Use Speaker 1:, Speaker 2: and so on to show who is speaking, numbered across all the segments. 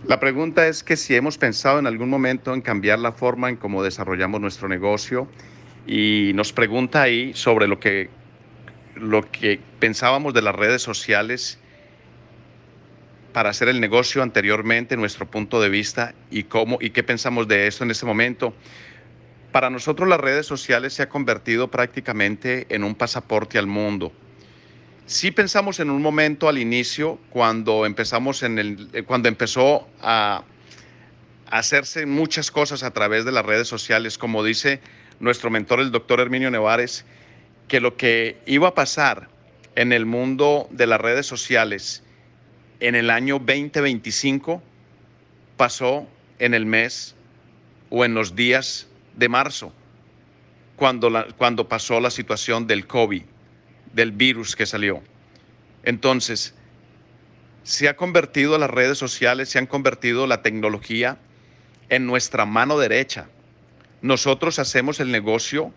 Speaker 1: La pregunta es que si hemos pensado en algún momento en cambiar la forma en cómo desarrollamos nuestro negocio y nos pregunta ahí sobre lo que pensábamos de las redes sociales para hacer el negocio anteriormente, nuestro punto de vista y cómo y qué pensamos de esto en este momento. Para nosotros las redes sociales se ha convertido prácticamente en un pasaporte al mundo. Sí pensamos en un momento al inicio cuando cuando empezó a hacerse muchas cosas a través de las redes sociales, como dice nuestro mentor, el doctor Herminio Nevares, que lo que iba a pasar en el mundo de las redes sociales en el año 2025 pasó en el mes o en los días de marzo, cuando pasó la situación del COVID, del virus que salió. Entonces, se ha convertido las redes sociales, se han convertido la tecnología en nuestra mano derecha. Nosotros hacemos el negocio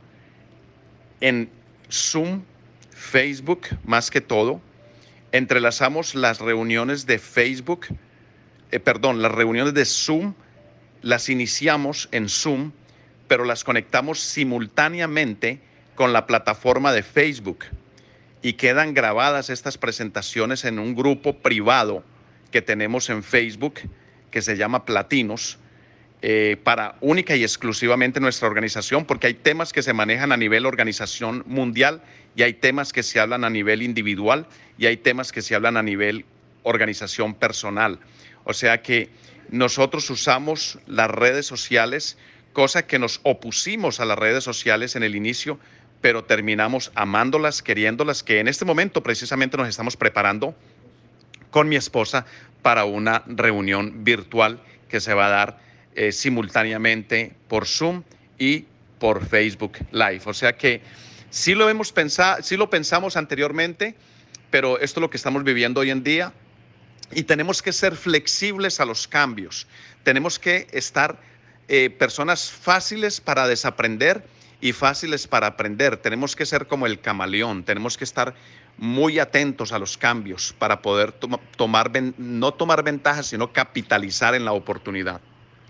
Speaker 1: en Zoom, Facebook, más que todo. Entrelazamos las reuniones de Facebook, las reuniones de Zoom, las iniciamos en Zoom, pero las conectamos simultáneamente con la plataforma de Facebook y quedan grabadas estas presentaciones en un grupo privado que tenemos en Facebook que se llama Platinos, para única y exclusivamente nuestra organización, porque hay temas que se manejan a nivel organización mundial y hay temas que se hablan a nivel individual y hay temas que se hablan a nivel organización personal. O sea que nosotros usamos las redes sociales, cosa que nos opusimos a las redes sociales en el inicio, pero terminamos amándolas, queriéndolas, que en este momento precisamente nos estamos preparando con mi esposa para una reunión virtual que se va a dar simultáneamente por Zoom y por Facebook Live. O sea que sí lo hemos pensado, sí lo pensamos anteriormente, pero esto es lo que estamos viviendo hoy en día y tenemos que ser flexibles a los cambios. Tenemos que estar personas fáciles para desaprender y fáciles para aprender. Tenemos que ser como el camaleón, tenemos que estar muy atentos a los cambios para poder no tomar ventajas, sino capitalizar en la oportunidad.